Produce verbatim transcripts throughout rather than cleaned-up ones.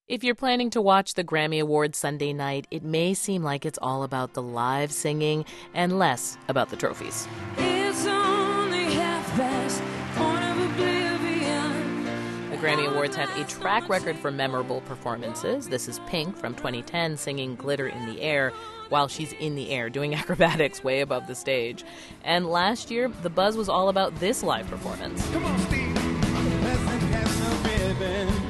If you're planning to watch the Grammy Awards Sunday night, it may seem like it's all about the live singing and less about the trophies. It's only half past, point of oblivion. The Grammy Awards have a track record for memorable performances. This is Pink from twenty ten singing Glitter in the Air while she's in the air, doing acrobatics way above the stage. And last year, the buzz was all about this live performance. Come on, Steve. Peasant has no ribbon.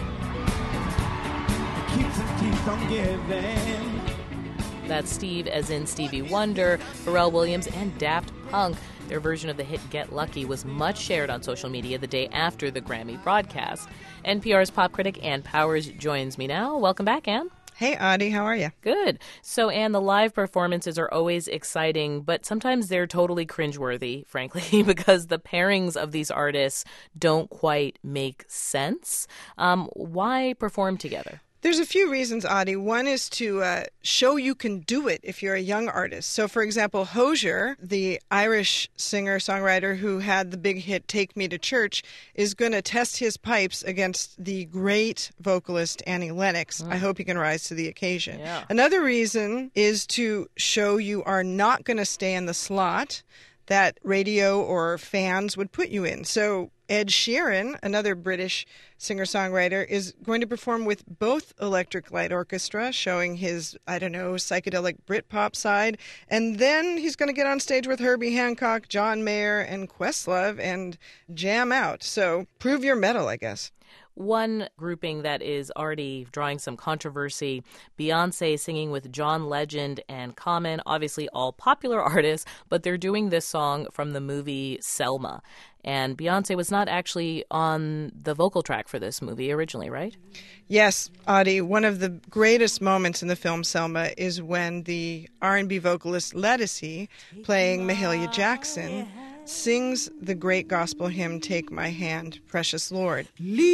Keeps his teeth on giving. That's Steve, as in Stevie Wonder, Pharrell Williams, and Daft Punk. Their version of the hit Get Lucky was much shared on social media the day after the Grammy broadcast. N P R's pop critic Ann Powers joins me now. Welcome back, Ann. Hey, Audie, how are you? Good. So, Ann, the live performances are always exciting, but sometimes they're totally cringeworthy, frankly, because the pairings of these artists don't quite make sense. Um, why perform together? There's a few reasons, Audie. One is to uh, show you can do it if you're a young artist. So, for example, Hozier, the Irish singer-songwriter who had the big hit Take Me to Church, is going to test his pipes against the great vocalist Annie Lennox. Mm. I hope he can rise to the occasion. Yeah. Another reason is to show you are not going to stay in the slot that radio or fans would put you in. So Ed Sheeran, another British singer-songwriter, is going to perform with both Electric Light Orchestra, showing his, I don't know, psychedelic Britpop side. And then he's going to get on stage with Herbie Hancock, John Mayer, and Questlove and jam out. So prove your mettle, I guess. One grouping that is already drawing some controversy, Beyoncé singing with John Legend and Common, obviously all popular artists, but they're doing this song from the movie Selma. And Beyoncé was not actually on the vocal track for this movie originally, right? Yes, Audie. One of the greatest moments in the film Selma is when the R and B vocalist Ledisi, playing Mahalia Jackson, sings the great gospel hymn, Take My Hand, Precious Lord.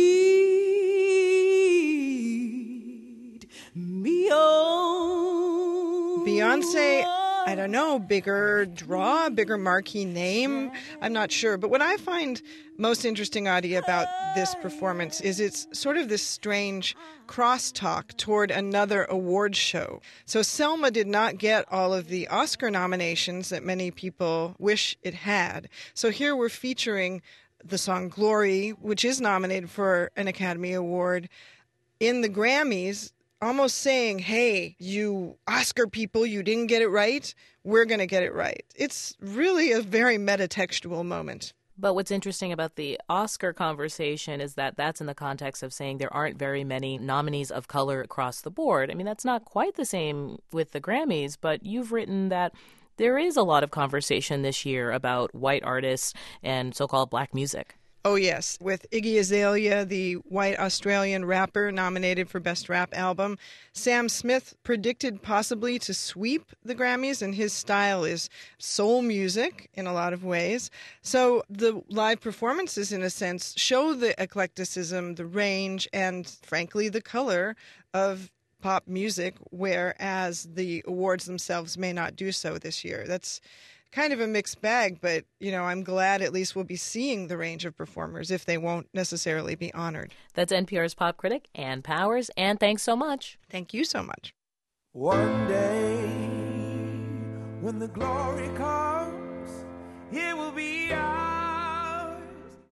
Lead me on. Beyoncé, I don't know, bigger draw, bigger marquee name, I'm not sure. But what I find most interesting, Audie, about this performance is it's sort of this strange crosstalk toward another award show. So Selma did not get all of the Oscar nominations that many people wish it had. So here we're featuring the song Glory, which is nominated for an Academy Award, in the Grammys, almost saying, hey, you Oscar people, you didn't get it right. We're going to get it right. It's really a very metatextual moment. But what's interesting about the Oscar conversation is that that's in the context of saying there aren't very many nominees of color across the board. I mean, that's not quite the same with the Grammys, but you've written that there is a lot of conversation this year about white artists and so-called black music. Oh, yes. With Iggy Azalea, the white Australian rapper nominated for Best Rap Album, Sam Smith predicted possibly to sweep the Grammys, and his style is soul music in a lot of ways. So the live performances, in a sense, show the eclecticism, the range, and, frankly, the color of pop music, whereas the awards themselves may not do so this year. That's kind of a mixed bag, but, you know, I'm glad at least we'll be seeing the range of performers if they won't necessarily be honored. That's N P R's pop critic, Ann Powers. Ann, thanks so much. Thank you so much. One day, when the glory comes, it will be ours.